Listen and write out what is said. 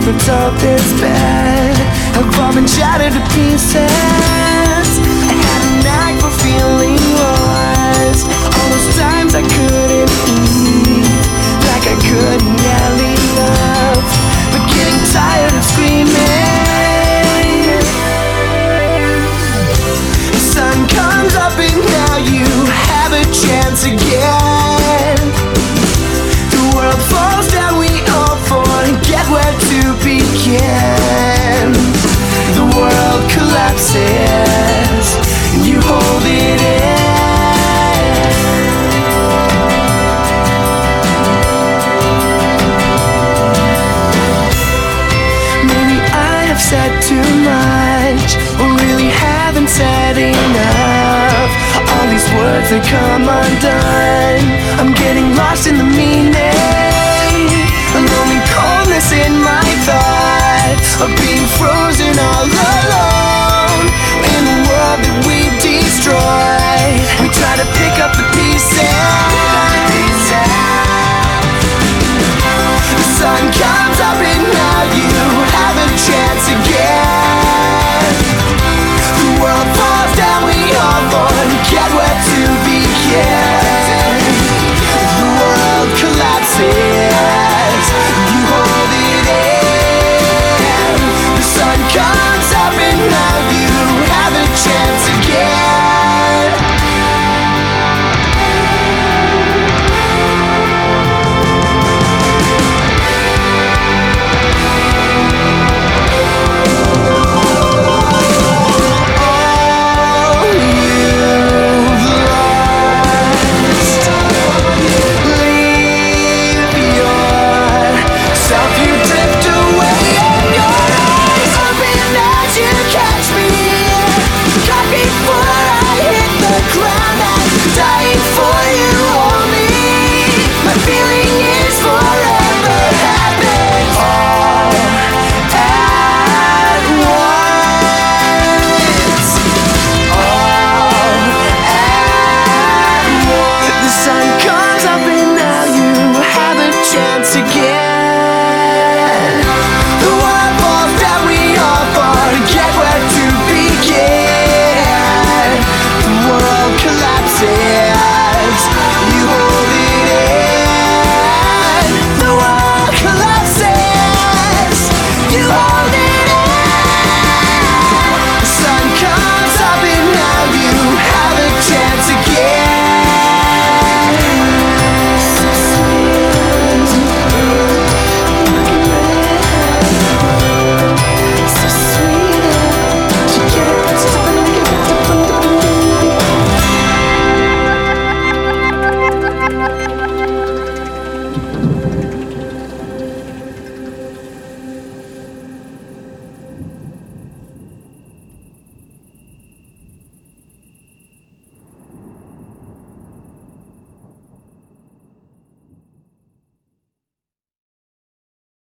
It's all this bad. I've all been shattered to pieces. I had a knack for feeling lost. All those times I couldn't breathe, like I couldn't really love, but getting tired of screaming. The sun comes up and now you have a chance again. The world falls down, we all forget where to begin. The world collapses and you hold it in. Maybe I have said too much, or really haven't said enough. All these words that come undone, I'm getting lost in the meaning. A lonely coldness in my thoughts of being frozen all alone in a world that we destroyed. We try to pick up the pieces. The sun comes up and now you have a chance